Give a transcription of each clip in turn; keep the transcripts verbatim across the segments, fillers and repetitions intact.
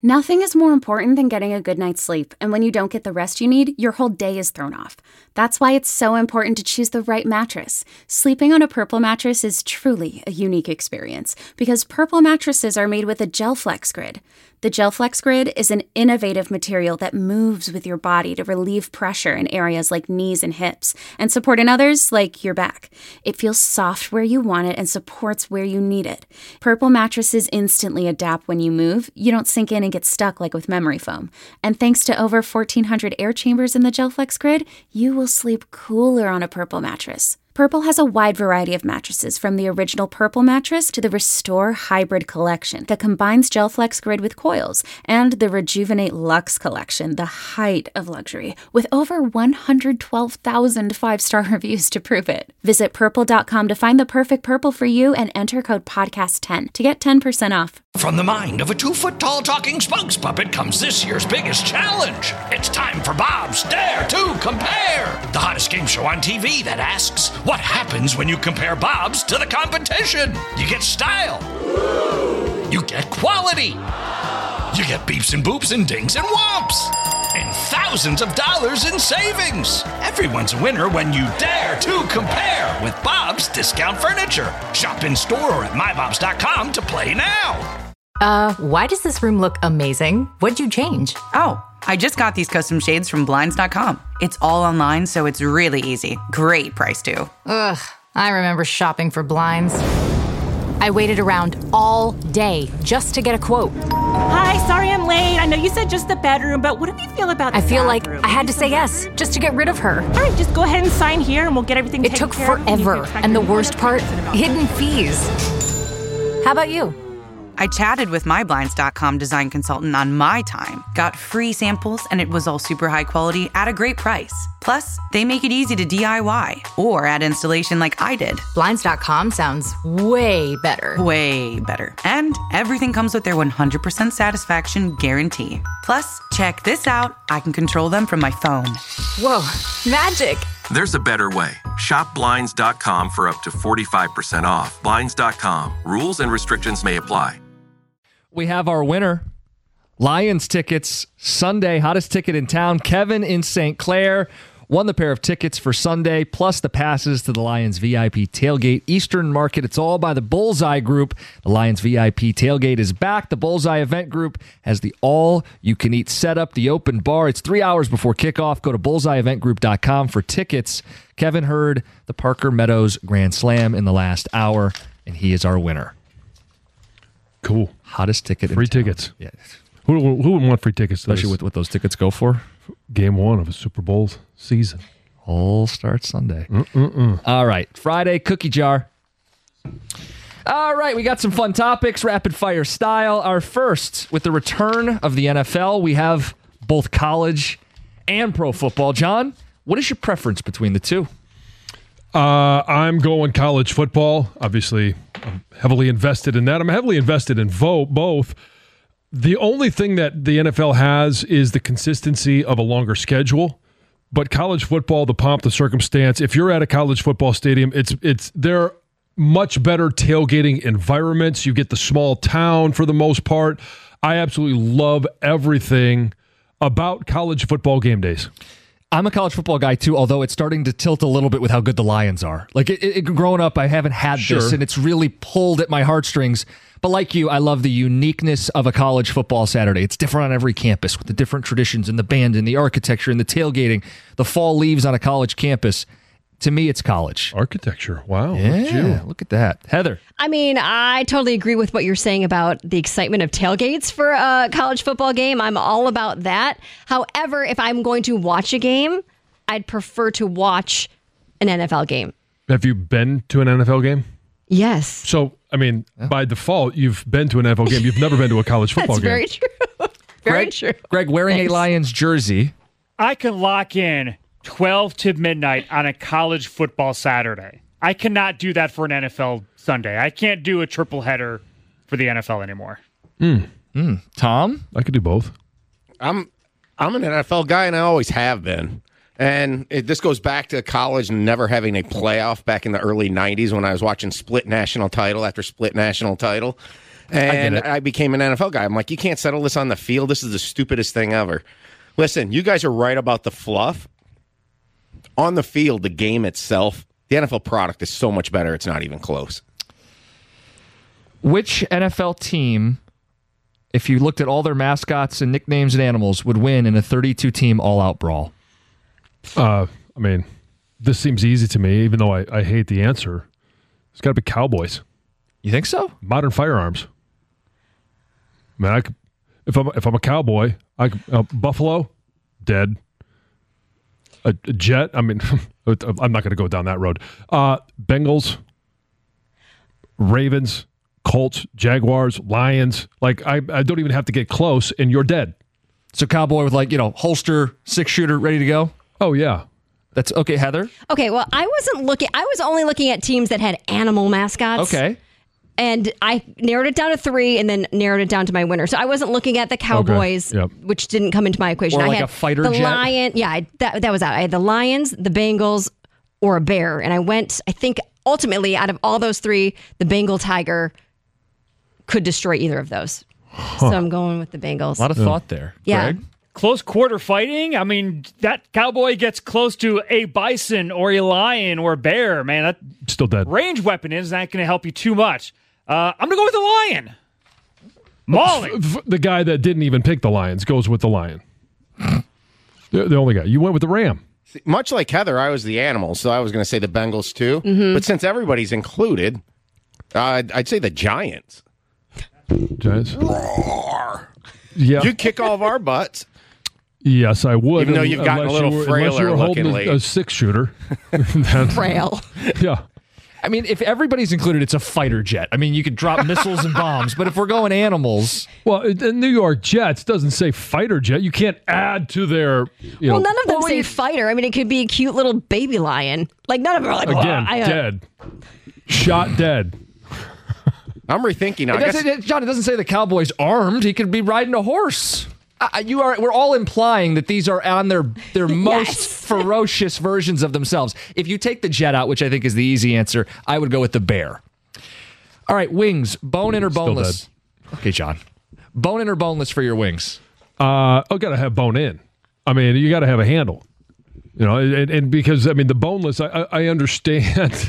Nothing is more important than getting a good night's sleep, and when you don't get the rest you need, your whole day is thrown off. That's why it's so important to choose the right mattress. Sleeping on a Purple mattress is truly a unique experience, because Purple mattresses are made with a GelFlex Grid. The GelFlex Grid is an innovative material that moves with your body to relieve pressure in areas like knees and hips, and support in others like your back. It feels soft where you want it and supports where you need it. Purple mattresses instantly adapt when you move. You don't sink in and get stuck like with memory foam. And thanks to over fourteen hundred air chambers in the GelFlex Grid, you will sleep cooler on a Purple mattress. Purple has a wide variety of mattresses, from the original Purple mattress to the Restore Hybrid collection that combines GelFlex Grid with coils, and the Rejuvenate Luxe collection, the height of luxury, with over one hundred twelve thousand five-star reviews to prove it. Visit purple dot com to find the perfect Purple for you and enter code podcast ten to get ten percent off. From the mind of a two-foot-tall talking spokes puppet comes this year's biggest challenge. It's time for Bob's Dare to Compare, the hottest game show on T V that asks, what happens when you compare Bob's to the competition? You get style. You get quality. You get beeps and boops and dings and whomps. And thousands of dollars in savings. Everyone's a winner when you dare to compare with Bob's Discount Furniture. Shop in store or at my bobs dot com to play now. Uh, why does this room look amazing? What'd you change? Oh, I just got these custom shades from blinds dot com. It's all online, so it's really easy. Great price, too. Ugh, I remember shopping for blinds. I waited around all day just to get a quote. Hi, sorry I'm late. I know you said just the bedroom, but what do you feel about the I feel bathroom? like I had to say yes just to get rid of her. All right, just go ahead and sign here and we'll get everything It taken took care of. forever, and the worst part, hidden fees. How about you? I chatted with my blinds dot com design consultant on my time, got free samples, and it was all super high quality at a great price. Plus, they make it easy to D I Y or add installation like I did. blinds dot com sounds way better. Way better. And everything comes with their one hundred percent satisfaction guarantee. Plus, check this out. I can control them from my phone. Whoa, magic. There's a better way. Shop blinds dot com for up to forty-five percent off. blinds dot com. Rules and restrictions may apply. We have our winner. Lions tickets, Sunday, hottest ticket in town. Kevin in Saint Clair won the pair of tickets for Sunday, plus the passes to the Lions V I P tailgate. Eastern Market, it's all by the Bullseye Group. The Lions V I P tailgate is back. The Bullseye Event Group has the all-you-can-eat setup, the open bar. It's three hours before kickoff. Go to bullseye event group dot com for tickets. Kevin heard the Parker Meadows Grand Slam in the last hour, and he is our winner. Cool. Hottest ticket Free in town. tickets. Yeah. Who, who wouldn't want free tickets to Especially this? with what those tickets go for. Game one of a Super Bowl season. All starts Sunday. Mm-mm-mm. All right. Friday, cookie jar. All right. We got some fun topics, rapid fire style. Our first, with the return of the N F L, we have both college and pro football. John, what is your preference between the two? Uh, I'm going college football. Obviously, I'm heavily invested in that. I'm heavily invested in vo- both. The only thing that the N F L has is the consistency of a longer schedule. But college football, the pomp, the circumstance, if you're at a college football stadium, it's it's they're much better tailgating environments. You get the small town for the most part. I absolutely love everything about college football game days. I'm a college football guy too, although it's starting to tilt a little bit with how good the Lions are. Like it, it, growing up, I haven't had Sure. this, and it's really pulled at my heartstrings. But like you, I love the uniqueness of a college football Saturday. It's different on every campus with the different traditions and the band and the architecture and the tailgating, the fall leaves on a college campus. To me, it's college. Architecture. Wow. Yeah, Look at you. look at that. Heather. I mean, I totally agree with what you're saying about the excitement of tailgates for a college football game. I'm all about that. However, if I'm going to watch a game, I'd prefer to watch an N F L game. Have you been to an N F L game? Yes. So, I mean, oh. by default, you've been to an N F L game. You've never been to a college football That's game. Very true. Very Greg, true. Greg, wearing Thanks. a Lions jersey. I can lock in twelve to midnight on a college football Saturday. I cannot do that for an N F L Sunday. I can't do a triple header for the N F L anymore. Mm. Mm. Tom? I could do both. I'm I'm an N F L guy, and I always have been. And it, this goes back to college and never having a playoff back in the early nineties when I was watching split national title after split national title. And I, I became an N F L guy. I'm like, you can't settle this on the field. This is the stupidest thing ever. Listen, you guys are right about the fluff. On the field, the game itself, the N F L product is so much better, it's not even close. Which N F L team, if you looked at all their mascots and nicknames and animals, would win in a thirty-two team all-out brawl? Uh, I mean, this seems easy to me, even though I, I hate the answer. It's got to be Cowboys. You think so? Modern firearms. I mean, I could, if I'm if I'm a cowboy, I could, uh, Buffalo, dead. A, a jet. I mean, I'm not going to go down that road. Uh, Bengals, Ravens, Colts, Jaguars, Lions. Like I, I don't even have to get close, and you're dead. So cowboy with like you know holster, six shooter, ready to go. Oh yeah, that's okay. Heather. Okay, well, I wasn't looking. I was only looking at teams that had animal mascots. Okay. And I narrowed it down to three and then narrowed it down to my winner. So I wasn't looking at the Cowboys, okay. Yep. which didn't come into my equation. Or I like had a fighter the jet? Lion. Yeah, I, that, that was out. I had the Lions, the Bengals, or a bear. And I went, I think, ultimately, out of all those three, the Bengal Tiger could destroy either of those. Huh. So I'm going with the Bengals. A lot of yeah. thought there. Yeah. Greg? Close quarter fighting. I mean, that cowboy gets close to a bison or a lion or a bear. Man, that still dead. Range weapon is not going to help you too much. Uh, I'm going to go with the lion. Mauling. F- f- the guy that didn't even pick the Lions goes with the lion. the, the only guy. You went with the ram. See, much like Heather, I was the animal, so I was going to say the Bengals too. Mm-hmm. But since everybody's included, uh, I'd, I'd say the Giants. Giants? Roar. Yeah. You'd kick all of our butts. Yes, I would. Even though you've gotten a little you were, frailer unless you were holding looking a, a six-shooter. Then, Frail. Yeah. I mean, if everybody's included, it's a fighter jet. I mean, you could drop missiles and bombs, but if we're going animals... Well, the New York Jets doesn't say fighter jet. You can't add to their... You well, know, none of them well, say you- fighter. I mean, it could be a cute little baby lion. Like, none of them are like, again, I, uh, dead. Shot dead. I'm rethinking now. It I guess- doesn't, it- John, it doesn't say the cowboy's armed. He could be riding a horse. Uh, you are. We're all implying that these are on their their most Yes. ferocious versions of themselves. If you take the jet out, which I think is the easy answer, I would go with the bear. All right, wings, bone in or Still boneless? Okay, John, bone in or boneless for your wings? Uh, oh, got to have bone in. I mean, you got to have a handle. You know, and, and because, I mean, the boneless, I, I, I understand.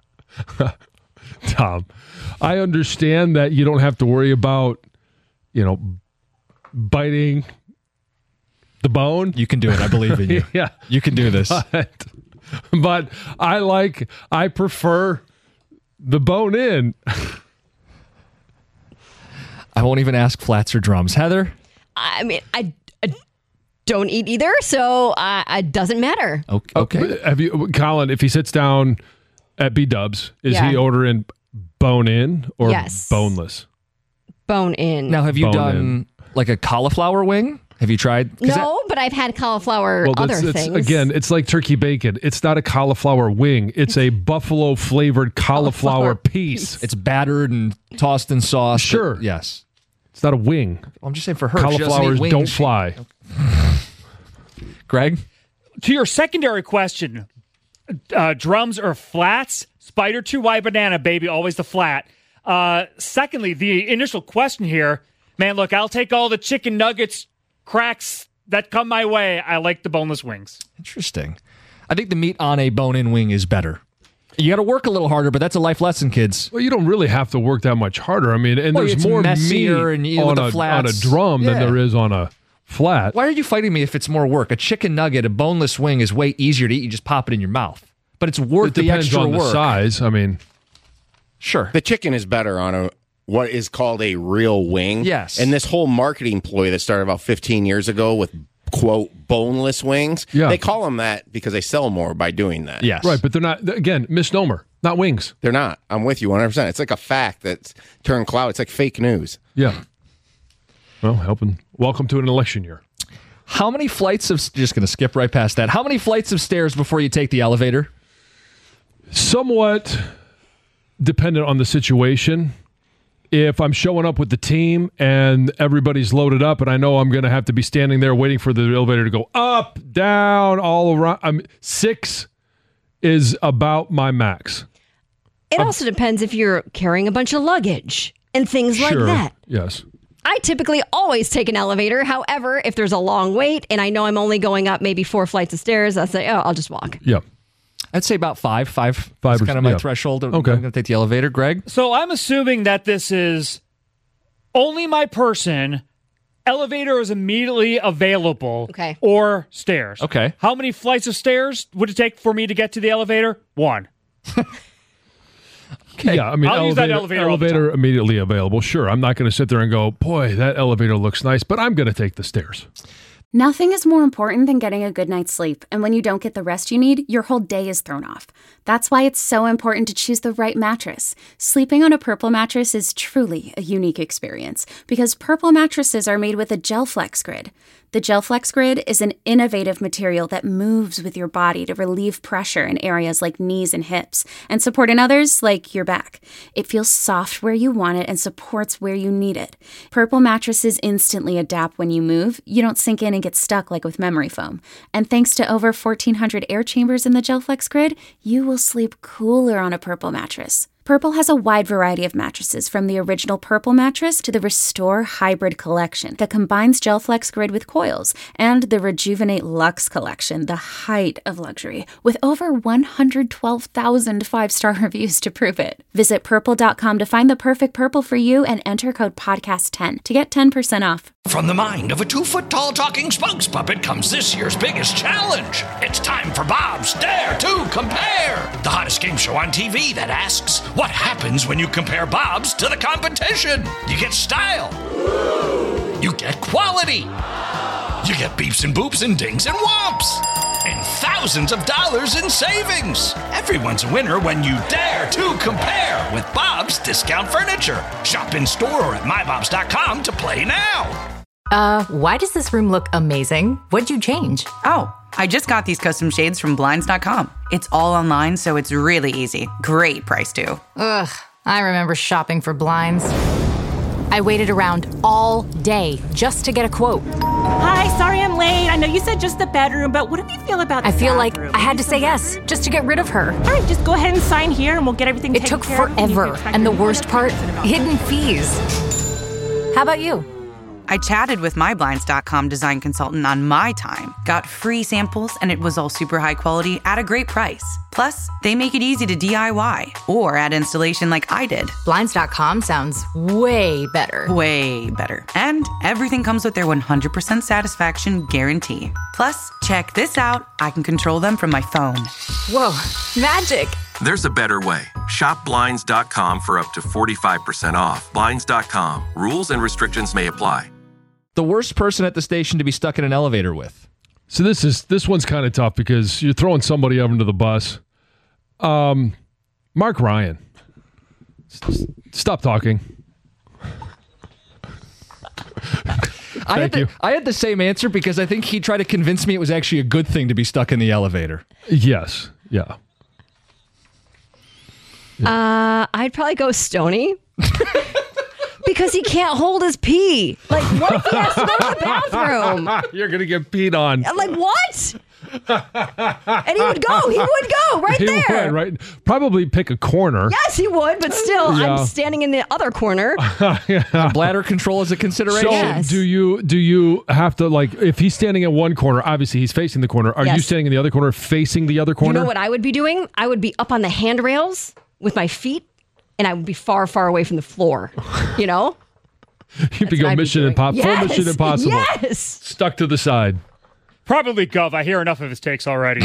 Tom, I understand that you don't have to worry about, you know, biting the bone. You can do it. I believe in you. Yeah. You can do this. But, but I like, I prefer the bone in. I won't even ask flats or drums. Heather? I mean, I, I don't eat either, so uh, it doesn't matter. Okay. okay. Have you, Colin, if he sits down at B-Dubs, is Yeah. he ordering bone in or Yes. boneless? Bone in. Now, have you Bone done in. like a cauliflower wing? Have you tried? 'Cause that- No, but I've had cauliflower Well, other it's, things. again, it's like turkey bacon. It's not a cauliflower wing. It's a buffalo flavored cauliflower Cauliflower piece. it's battered and tossed in sauce. but- Sure. yes. It's not a wing. I'm just saying for her. she doesn't eat Cauliflowers wings. don't fly. Greg? To your secondary question, uh, drums or flats? Spider two Y banana, baby, always the flat. Uh, secondly, the initial question here, man, look, I'll take all the chicken nuggets, cracks that come my way. I like the boneless wings. Interesting. I think the meat on a bone-in wing is better. You got to work a little harder, but that's a life lesson, kids. Well, you don't really have to work that much harder. I mean, and Well, there's it's more messier meat and you- on, with the a, on a flats. drum Yeah. than there is on a flat. Why are you fighting me if it's more work? A chicken nugget, a boneless wing is way easier to eat. You just pop it in your mouth. But it's worth It the depends extra on work. the size. I mean, Sure. The chicken is better on a what is called a real wing. Yes. And this whole marketing ploy that started about fifteen years ago with quote boneless wings. Yeah. They call them that because they sell more by doing that. Yes. right, but they're not, again, misnomer, not wings. They're not. I'm with you one hundred percent. It's like a fact that's turned cloud. It's like fake news. Yeah. Well, helping. Welcome to an election year. How many flights of... Just going to skip right past that. How many flights of stairs before you take the elevator? Somewhat dependent on the situation. If I'm showing up with the team and everybody's loaded up and I know I'm going to have to be standing there waiting for the elevator to go up, down, all around, I'm six is about my max. It also depends if you're carrying a bunch of luggage. and things like Sure. that. Yes. I typically always take an elevator. However, if there's a long wait and I know I'm only going up maybe four flights of stairs, I'll say, oh, I'll just walk. Yeah. I'd say about five. Five. Five is or- kind of my yeah. threshold. Okay. I'm going to take the elevator. Greg? So I'm assuming that this is only my person. Elevator is immediately available. Okay. Or stairs. Okay. How many flights of stairs would it take for me to get to the elevator? One. Yeah, I mean, I'll use that elevator all the elevator immediately available. Sure, I'm not going to sit there and go, boy, that elevator looks nice, but I'm going to take the stairs. Nothing is more important than getting a good night's sleep, and when you don't get the rest you need, your whole day is thrown off. That's why it's so important to choose the right mattress. Sleeping on a Purple mattress is truly a unique experience because Purple mattresses are made with a GelFlex grid. The GelFlex grid is an innovative material that moves with your body to relieve pressure in areas like knees and hips and support in others like your back. It feels soft where you want it and supports where you need it. Purple mattresses instantly adapt when you move. You don't sink in and get stuck like with memory foam. And thanks to over fourteen hundred air chambers in the GelFlex grid, you will sleep cooler on a Purple mattress. Purple has a wide variety of mattresses, from the original Purple mattress to the Restore Hybrid collection that combines GelFlex grid with coils, and the Rejuvenate Luxe collection, the height of luxury, with over one hundred twelve thousand five-star reviews to prove it. Visit purple dot com to find the perfect Purple for you and enter code podcast ten to get ten percent off. From the mind of a two-foot-tall talking spokes puppet comes this year's biggest challenge. It's time for Bob's Dare to Compare, the hottest game show on T V that asks, what happens when you compare Bob's to the competition? You get style. You get quality. You get beeps and boops and dings and whomps. And thousands of dollars in savings. Everyone's a winner when you dare to compare with Bob's Discount Furniture. Shop in store or at my bobs dot com to play now. Uh, why does this room look amazing? What'd you change? Oh, I just got these custom shades from blinds dot com. It's all online, so it's really easy. Great price, too. Ugh, I remember shopping for blinds. I waited around all day just to get a quote. Hi, sorry I'm late. I know you said just the bedroom, but what do you feel about the I feel like bathroom? I had to say yes just to get rid of her. All right, just go ahead and sign here and we'll get everything It taken took care of. You can forever, expect and the your worst part, hidden fees. How about you? I chatted with my blinds dot com design consultant on my time, got free samples, and it was all super high quality at a great price. Plus, they make it easy to D I Y or add installation like I did. blinds dot com sounds way better. Way better. And everything comes with their one hundred percent satisfaction guarantee. Plus, check this out. I can control them from my phone. Whoa, magic. There's a better way. Shop Blinds dot com for up to forty-five percent off. Blinds dot com. Rules and restrictions may apply. The worst person at the station to be stuck in an elevator with. So this is this one's kind of tough because you're throwing somebody over into the bus. Um, Mark Ryan. S- Stop talking. I had, the, you. I had the same answer because I think he tried to convince me it was actually a good thing to be stuck in the elevator. Yes. Yeah. Uh, I'd probably go Stoney. Because he can't hold his pee. Like, what if he has to go to the bathroom? You're going to get peed on. Like, what? And he would go. He would go right He there. would, right? Probably pick a corner. Yes, he would, but still, Yeah. I'm standing in the other corner. Yeah. Bladder control is a consideration. So Yes. do you do you have to, like, if he's standing in one corner, obviously he's facing the corner. Are you Yes. standing in the other corner facing the other You corner? know what I would be doing? I would be up on the handrails with my feet, and I would be far, far away from the floor. You know? You'd be what go I'd be Mission doing. Impossible. Full Yes. Mission Impossible. Yes. Stuck to the side. Probably Gov. I hear enough of his takes already.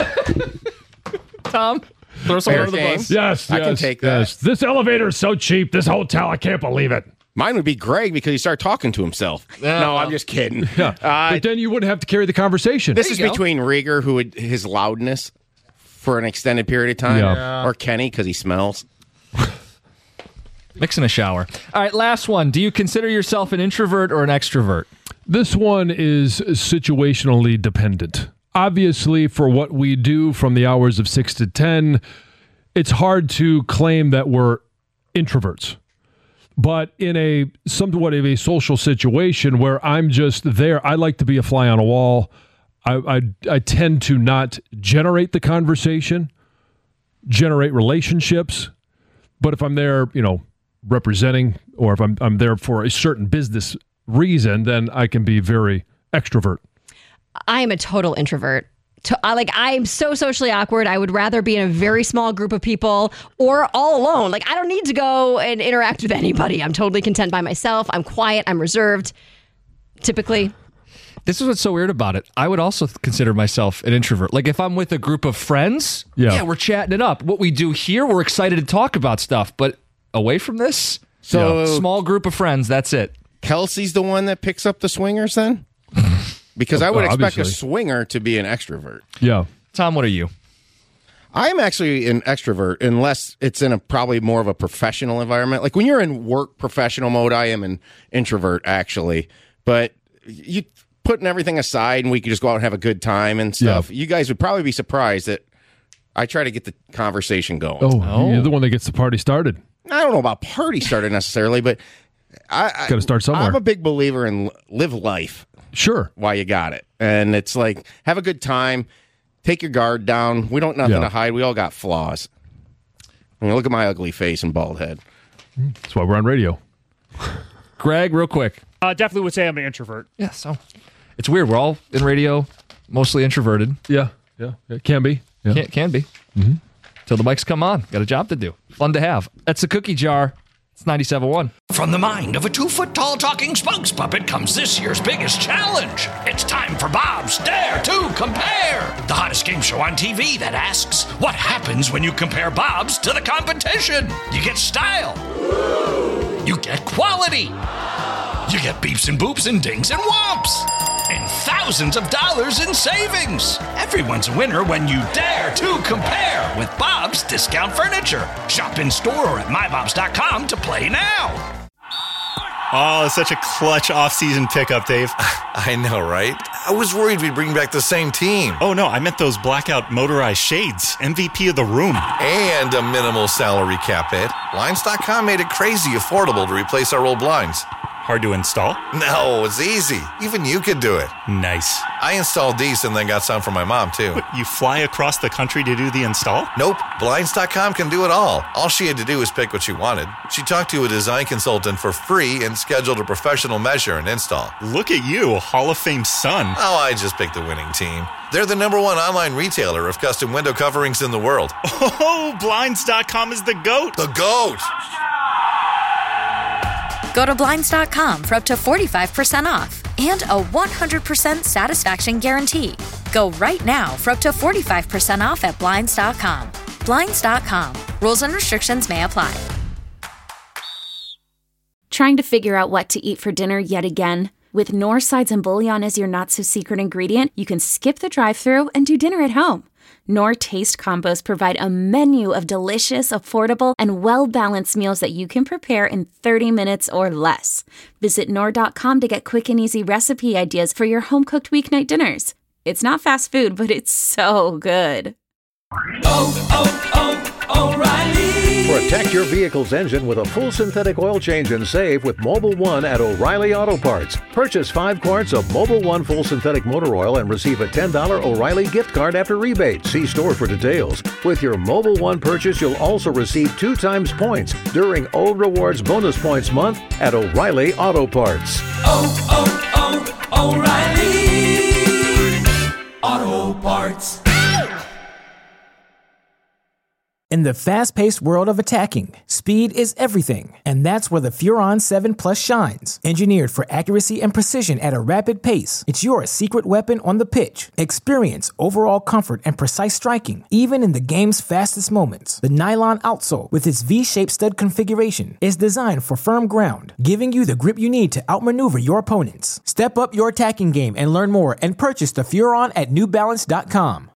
Tom, throw someone Fair under the game. bus. Yes, I yes, can take that. yes. This elevator is so cheap. This hotel, I can't believe it. Mine would be Greg because he started talking to himself. no, I'm just kidding. Yeah, Uh, but then you wouldn't have to carry the conversation. this is you go. between Rieger, who would his loudness for an extended period of time, Yeah. or Kenny because he smells. Mix in a shower. All right, last one. Do you consider yourself an introvert or an extrovert? This one is situationally dependent. Obviously, for what we do from the hours of six to ten, it's hard to claim that we're introverts. But in a somewhat of a social situation where I'm just there, I like to be a fly on a wall. I, I, I tend to not generate the conversation, generate relationships. But if I'm there, you know, representing or if I'm I'm there for a certain business reason, then I can be very extrovert. I am a total introvert. To, I, like I'm so socially awkward. I would rather be in a very small group of people or all alone. Like I don't need to go and interact with anybody. I'm totally content by myself. I'm quiet. I'm reserved. Typically. This is what's so weird about it. I would also consider myself an introvert. Like if I'm with a group of friends, yeah, yeah we're chatting it up. What we do here, we're excited to talk about stuff. But away from this, so yeah. small group of friends, that's it. Kelsey's the one that picks up the swingers then? Because I would well, expect obviously. a swinger to be an extrovert. Yeah. Tom, what are you? I'm actually an extrovert unless it's in a probably more of a professional environment. Like when you're in work professional mode, I am an introvert actually. But you putting everything aside and we could just go out and have a good time and stuff. Yeah. You guys would probably be surprised that I try to get the conversation going. Oh, oh. You're the one that gets the party started. I don't know about party started necessarily, but I, I got to start somewhere. I'm a big believer in live life. Sure. While you got it. And it's like, have a good time. Take your guard down. We don't nothing yeah. to hide. We all got flaws. I mean, look at my ugly face and bald head. That's why we're on radio. Greg, real quick. Uh, definitely would say I'm an introvert. Yeah, so it's weird. We're all in radio, mostly introverted. Yeah, yeah. It can be. Yeah. Can, can be. Mm-hmm. Till the mics come on. Got a job to do. Fun to have. That's the Cookie Jar. It's ninety-seven point one. From the mind of a two-foot-tall talking spokes puppet comes this year's biggest challenge. It's time for Bob's Dare to Compare, the hottest game show on T V that asks, what happens when you compare Bob's to the competition? You get style. You get quality. You get beeps and boops and dings and whomps. And thousands of dollars in savings. Everyone's a winner when you dare to compare with Bob's Discount Furniture. Shop in store or at my bobs dot com to play now. Oh, such a clutch off-season pickup, Dave. I know, right? I was worried we'd bring back the same team. Oh, no, I meant those blackout motorized shades. M V P of the room. And a minimal salary cap hit. Blinds dot com made it crazy affordable to replace our old blinds. Hard to install? No, it's easy. Even you could do it. Nice. I installed these and then got some for my mom, too. What, you fly across the country to do the install? Nope. Blinds dot com can do it all. All she had to do was pick what she wanted. She talked to a design consultant for free and scheduled a professional measure and install. Look at you, Hall of Fame son. Oh, I just picked the winning team. They're the number one online retailer of custom window coverings in the world. Oh, Blinds dot com is the GOAT. The GOAT! Go to Blinds dot com for up to forty-five percent off and a one hundred percent satisfaction guarantee. Go right now for up to forty-five percent off at Blinds dot com. Blinds dot com. Rules and restrictions may apply. Trying to figure out what to eat for dinner yet again? With Knorr sides and bouillon as your not-so-secret ingredient, you can skip the drive-thru and do dinner at home. Knorr Taste Combos provide a menu of delicious, affordable, and well-balanced meals that you can prepare in thirty minutes or less. Visit Knorr dot com to get quick and easy recipe ideas for your home-cooked weeknight dinners. It's not fast food, but it's so good. Oh, oh, oh, O'Reilly! Protect your vehicle's engine with a full synthetic oil change and save with Mobil one at O'Reilly Auto Parts. Purchase five quarts of Mobil one full synthetic motor oil and receive a ten dollars O'Reilly gift card after rebate. See store for details. With your Mobil one purchase, you'll also receive two times points during O Rewards Bonus Points Month at O'Reilly Auto Parts. Oh, oh, oh, O'Reilly Auto Parts. In the fast-paced world of attacking, speed is everything, and that's where the Furon seven Plus shines. Engineered for accuracy and precision at a rapid pace, it's your secret weapon on the pitch. Experience overall comfort and precise striking, even in the game's fastest moments. The nylon outsole, with its V-shaped stud configuration, is designed for firm ground, giving you the grip you need to outmaneuver your opponents. Step up your attacking game and learn more and purchase the Furon at New Balance dot com.